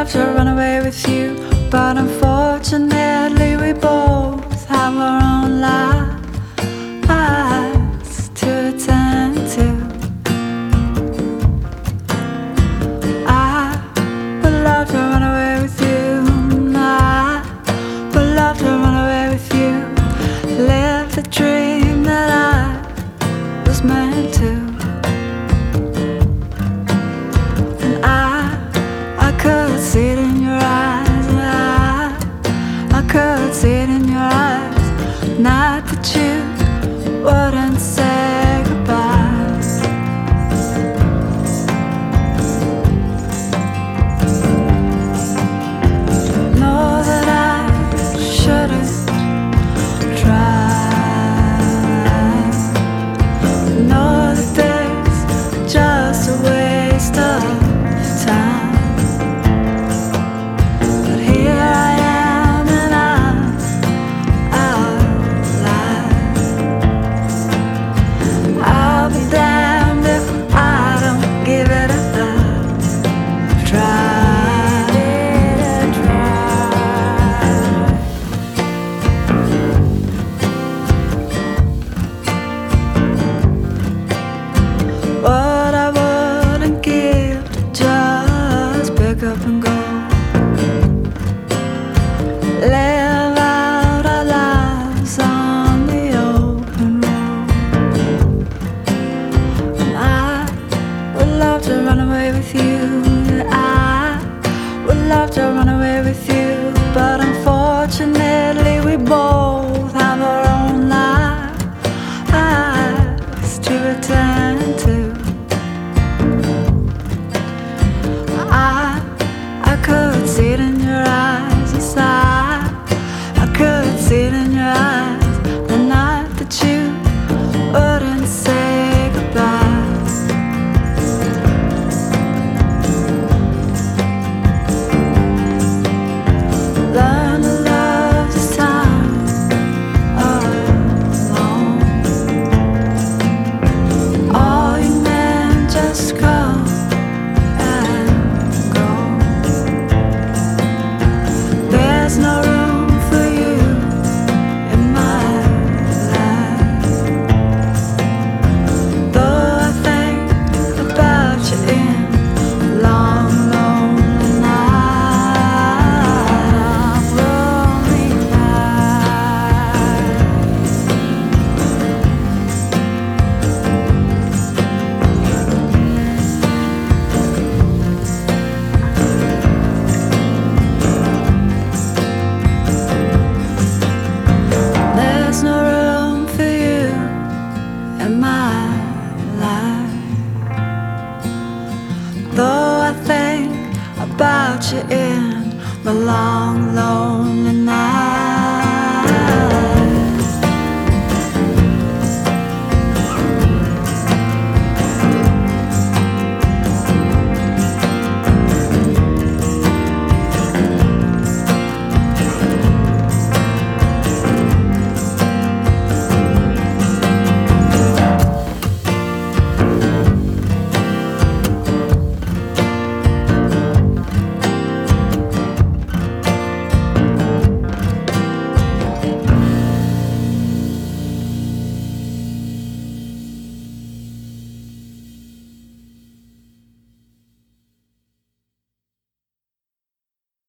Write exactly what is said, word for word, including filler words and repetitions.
love to run away with you, but unfortunately we both have our own lives to attend to. I would love to run away with you, I would love to run away with you, live the dream that I was meant to. And I, I could see it in your eyes, and I, I could see it in your eyes. Not that you wouldn't say goodbye. Know that I should've tried. Know that there's just a waste of time. But here I am and I'm alive. I'll be damned if I don't give it a try. What I wouldn't give to just pick up and go, live out our lives on the open road. And I would love to run away with you, I would love to run away with you, but unfortunately we both have our own lives to attend to. I, I could see it in your eyes, yes I, I could see it in your eyes. The night that you wouldn't say goodbye. Learn to love this time alone. All you men just come and go. There's no room for you in my life. Though I think about you in a long, lonely night, lonely night. There's no room for you in my life. Though I think about you in the long, lonely night.